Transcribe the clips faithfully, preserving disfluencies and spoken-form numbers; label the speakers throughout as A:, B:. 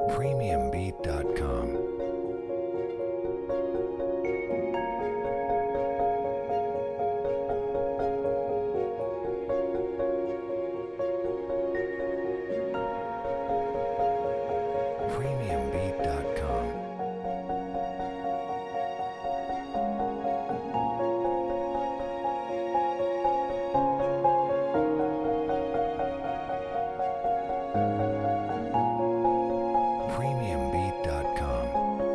A: premium beat dot com. premium beat dot com. premium beat dot com.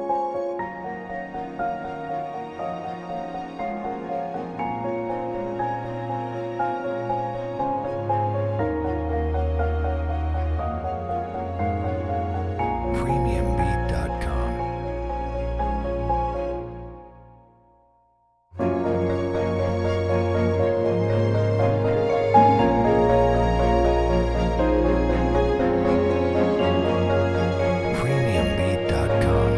A: premium beat dot com. premium beat dot com.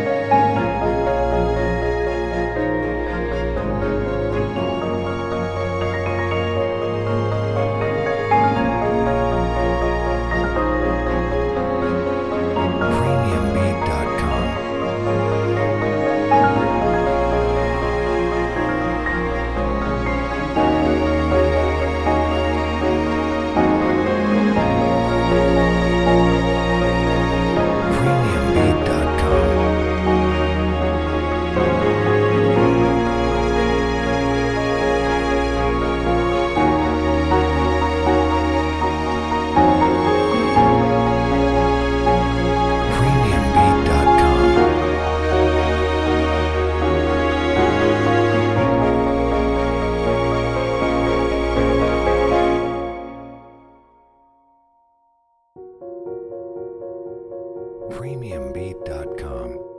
A: premium beat dot com. premium beat dot com. premium beat dot com. premium beat dot com.